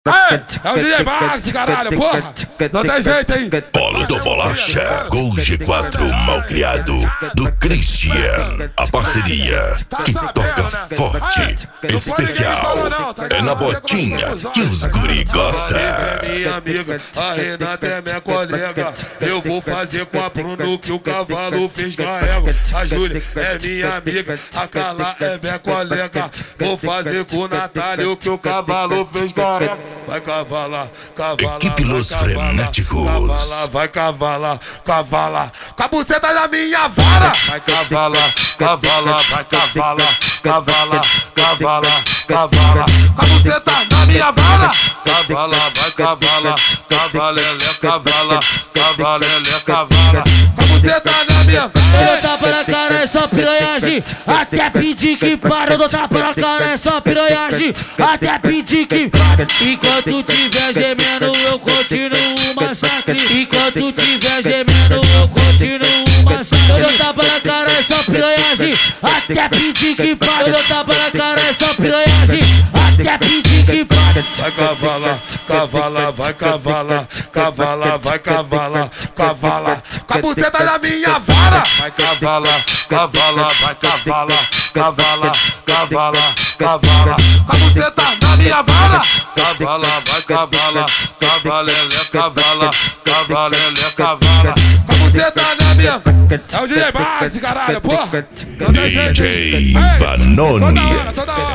É o DJ Max, caralho, porra! Não tem jeito, hein? Paulo do Bolacha, com o G4 malcriado do Christian. A parceria que toca forte, especial. É na botinha que os guri gostam. É minha amiga, a Renata é minha colega. Eu vou fazer com a Bruno que o cavalo fez garrego. A Júlia é minha amiga, a Carla é minha colega. Vou fazer com o Natália o que o cavalo fez garrego. Vai cavalar, cavalar. Equipe Los Frenéticos. Cavalar, vai cavalar, cavalar. Com a buceta da minha vara. Vai cavalar, cavalar, vai cavalar, cavalar, cavalar, cavalar. Com a buceta da minha vara. Cavalar, vai cavalar, cavalele, cavala, cavalele, cavala. Com a buceta da minha vara. Eu dou tapa na cara, é só piranhagem. Até pedir que para. Eu dou tapa na cara, é só piranhagem. Até pedir que para. Enquanto tiver gemendo, eu continuo o massacre. Enquanto tiver gemendo, eu continuo o massacre. Eu dou tapa na cara, é só piranhagem. Até pedir que para. Eu dou tapa na cara, é só piranhagem. Até pedir que para. Vai cavalar, cavalar, vai cavalar, cavalar, vai cavalar, cavalar. Com a buceta da minha vara. Vai cavalar, cavalar, vai cavalar, cavalar, cavalar, cavalar. Com a buceta da minha vara. Cavalar, vai cavalar, cavalele, cavala, cavalele, cavala. Com a buceta da minha. É o DJ Max, caralho, porra. Não tem jeito. DJ Vanoni. Toda hora.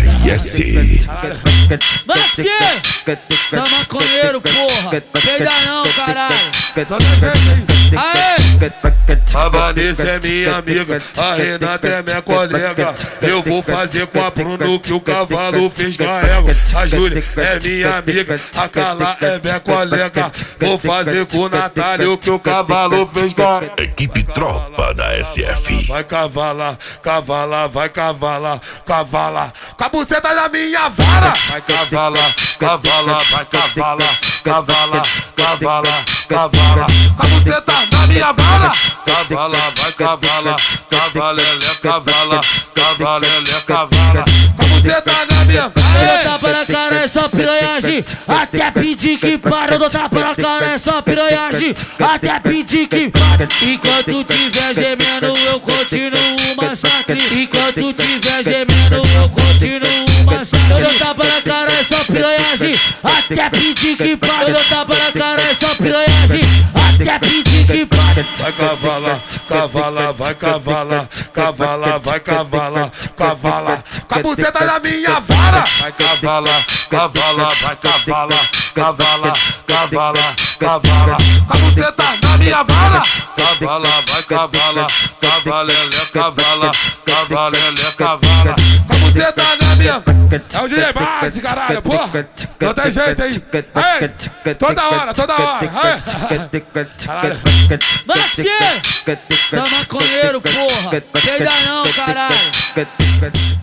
RS. Maxi! Só maconheiro, porra! Peida não, caralho! Não tem jeito, hein? Aê! A Vanessa é minha amiga, a Renata é minha colega. Eu vou fazer com a Bruno que o cavalo fez garrego. A Júlia é minha amiga, a Carla é minha colega. Vou fazer com o Natália o que o cavalo fez garrego. Equipe Tropa da SF. Vai cavalar, cavalar, vai cavalar, cavalar. Com a buceta da minha vara. Vai cavalar, cavalar, vai cavalar, cavalar, cavalar, cavalar. Com a buceta da minha vara. Cavalar, vai cavalar, cavalele, cavala, cavalele, cavala. Com a buceta da minha vara. Eu dou tapa na cara, é só piranhagem. Até pedir que para. Eu dou tapa na cara, é só piranhagem. Até pedir que para. Enquanto tiver gemendo, eu continuo o massacre. Enquanto tiver gemendo, eu continuo o massacre. Eu dou tapa na cara, é só piranhagem. Até pedir que para. Eu dou tapa na cara, é só piranhagem. Até pedir que para. Vai cavalar, cavalar, vai cavalar, cavalar, vai cavalar, cavalar. Com a buceta da minha vara. Vai cavalar, cavalar, vai cavalar, cavalar, cavalar, cavalar. Com a buceta da minha vara. Cavalar, vai cavalar, cavalele, cavala, cavalele, cavala. Com a buceta da minha. É o DJ Max, caralho, porra. Não tem jeito, hein? Toda hora, toda hora. Caralho. Maxi! Só maconheiro, porra! Peida não, caralho!